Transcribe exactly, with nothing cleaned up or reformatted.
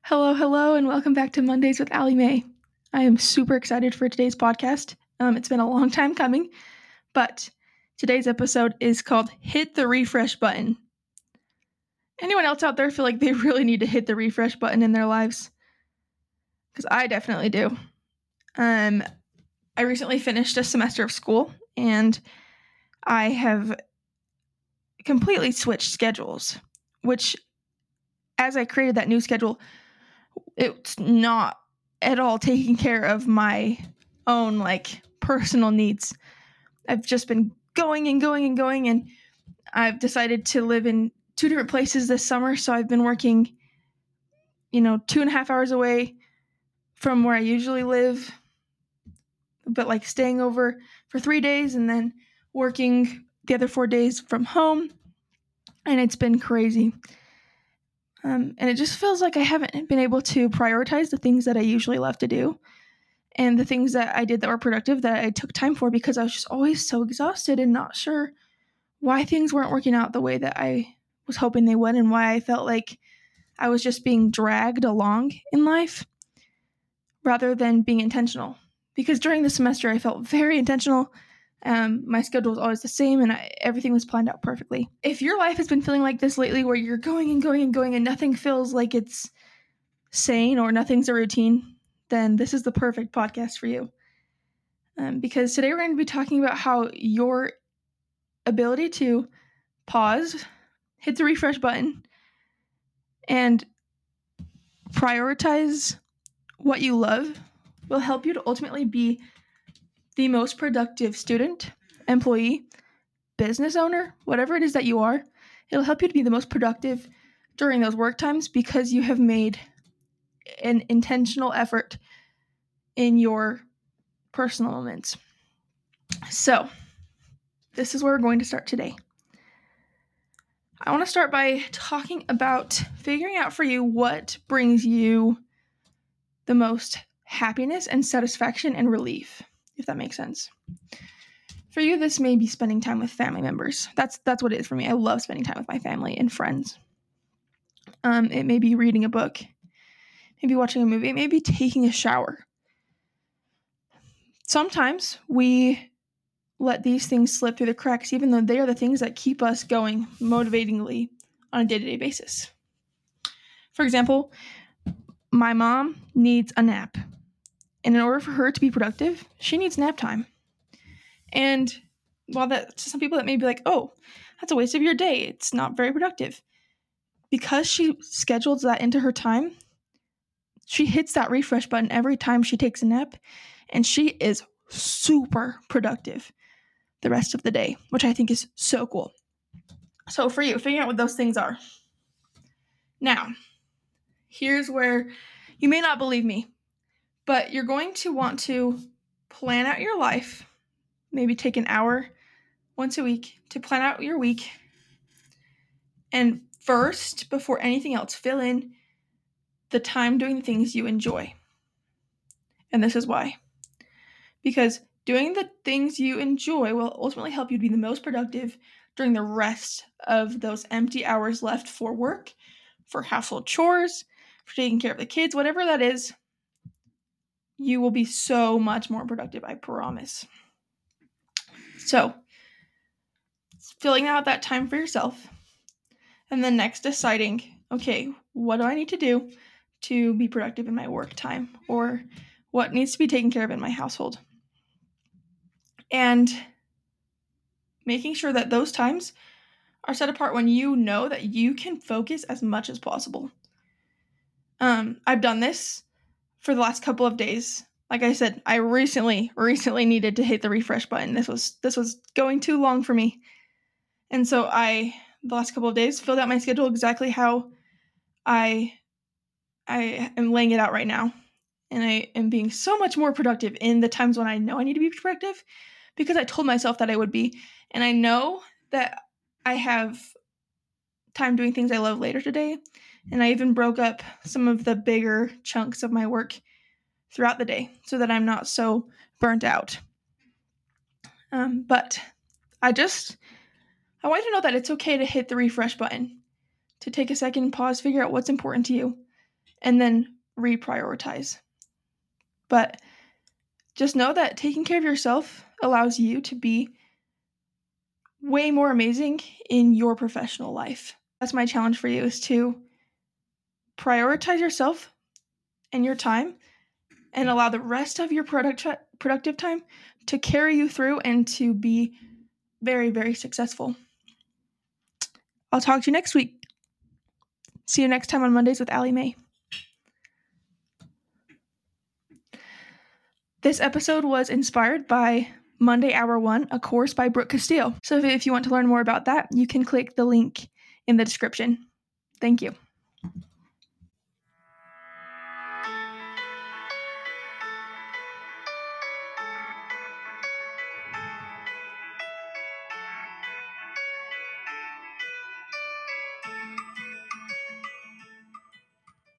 Hello, hello, and welcome back to Mondays with Allie Mae. I am super excited for today's podcast. Um, it's been a long time coming, but today's episode is called Hit the Refresh Button. Anyone else out there feel like they really need to hit the refresh button in their lives? Because I definitely do. Um, I recently finished a semester of school, and I have completely switched schedules, which, as I created that new schedule, it's not at all taking care of my own like personal needs. I've just been going and going and going, and I've decided to live in two different places this summer. So I've been working, you know, two and a half hours away from where I usually live, but like staying over for three days and then working the other four days from home. And it's been crazy. Um, and it just feels like I haven't been able to prioritize the things that I usually love to do and the things that I did that were productive that I took time for, because I was just always so exhausted and not sure why things weren't working out the way that I was hoping they would, and why I felt like I was just being dragged along in life rather than being intentional. Because during the semester, I felt very intentional. Um, my schedule was always the same, and I, everything was planned out perfectly. If your life has been feeling like this lately, where you're going and going and going and nothing feels like it's sane or nothing's a routine, then this is the perfect podcast for you. Um, because today we're going to be talking about how your ability to pause, hit the refresh button, and prioritize what you love will help you to ultimately be the most productive student, employee, business owner, whatever it is that you are. It'll help you to be the most productive during those work times because you have made an intentional effort in your personal moments. So, this is where we're going to start today. I want to start by talking about figuring out for you what brings you the most happiness and satisfaction and relief, if that makes sense. For you, this may be spending time with family members. That's that's what it is for me. I love spending time with my family and friends. Um, it may be reading a book, maybe watching a movie, it may be taking a shower. Sometimes we let these things slip through the cracks, even though they are the things that keep us going motivatingly on a day-to-day basis. For example, my mom needs a nap. And in order for her to be productive, she needs nap time. And while that, to some people that may be like, oh, that's a waste of your day, it's not very productive. Because she schedules that into her time, she hits that refresh button every time she takes a nap, and she is super productive the rest of the day, which I think is so cool. So for you, figuring out what those things are. Now, here's where you may not believe me, but you're going to want to plan out your life, maybe take an hour once a week to plan out your week. And first, before anything else, fill in the time doing the things you enjoy. And this is why. Because doing the things you enjoy will ultimately help you to be the most productive during the rest of those empty hours left for work, for household chores, for taking care of the kids, whatever that is. You will be so much more productive, I promise. So, filling out that time for yourself, and then next deciding, okay, what do I need to do to be productive in my work time, or what needs to be taken care of in my household. And making sure that those times are set apart when you know that you can focus as much as possible. Um, I've done this for the last couple of days. Like I said, I recently, recently needed to hit the refresh button. This was this was going too long for me. And so I, the last couple of days, filled out my schedule exactly how I, I am laying it out right now. And I am being so much more productive in the times when I know I need to be productive, because I told myself that I would be. And I know that I have time doing things I love later today. And I even broke up some of the bigger chunks of my work throughout the day so that I'm not so burnt out. Um, but I just, I want you to know that it's okay to hit the refresh button, to take a second, pause, figure out what's important to you, and then reprioritize. But just know that taking care of yourself allows you to be way more amazing in your professional life. That's my challenge for you, is to prioritize yourself and your time and allow the rest of your product productive time to carry you through and to be very, very successful. I'll talk to you next week. See you next time on Mondays with Allie Mae. This episode was inspired by Monday Hour One, a course by Brooke Castillo. So if you want to learn more about that, you can click the link in the description. Thank you.